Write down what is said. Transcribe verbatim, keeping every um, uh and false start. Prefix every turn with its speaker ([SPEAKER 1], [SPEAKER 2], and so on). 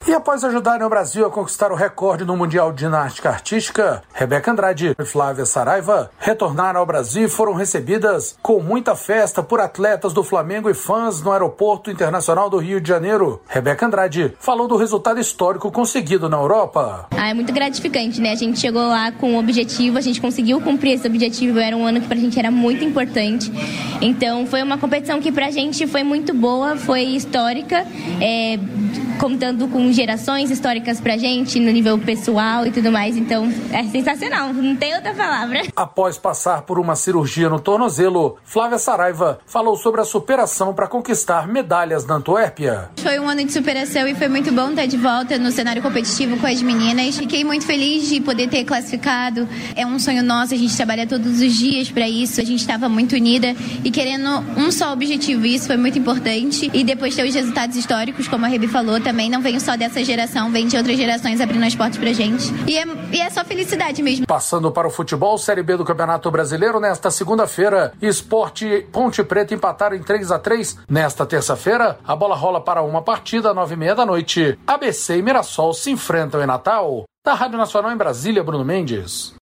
[SPEAKER 1] E após ajudarem o Brasil a conquistar o recorde no Mundial de Ginástica Artística, Rebeca Andrade e Flávia Saraiva retornaram ao Brasil e foram recebidas com muita festa por atletas do Flamengo e fãs no Aeroporto Internacional do Rio de Janeiro. Rebeca Andrade falou do resultado histórico conseguido na Europa.
[SPEAKER 2] Ah, é muito gratificante, né? A gente chegou lá com um objetivo, a gente conseguiu cumprir esse objetivo, era um ano que pra gente era muito importante. Então foi uma competição que pra gente foi muito boa, foi histórica, é, contando com gerações históricas pra gente, no nível pessoal e tudo mais. Então é sensacional, não tem outra palavra.
[SPEAKER 1] Após passar por uma cirurgia no tornozelo, Flávia Saraiva falou sobre a superação para conquistar medalhas na Antuérpia.
[SPEAKER 3] Foi um ano de superação e foi muito bom estar de volta no cenário competitivo com as meninas. Fiquei muito feliz de poder ter classificado. É um sonho nosso, a gente trabalha todos os dias para isso. A gente estava muito unida e querendo um só objetivo. Isso foi muito importante. E depois ter os resultados históricos, como a Rebi falou, também não vem só dessa geração, vem de outras gerações abrindo as portas pra gente. E é, e é só felicidade mesmo.
[SPEAKER 1] Passando para o futebol, Série B do Campeonato Brasileiro, nesta segunda-feira, Sport e Ponte Preta empataram em três a três. Nesta terça-feira, a bola rola para uma partida, nove e meia da noite. A B C e Mirassol se enfrentam em Natal. Da Rádio Nacional em Brasília, Bruno Mendes.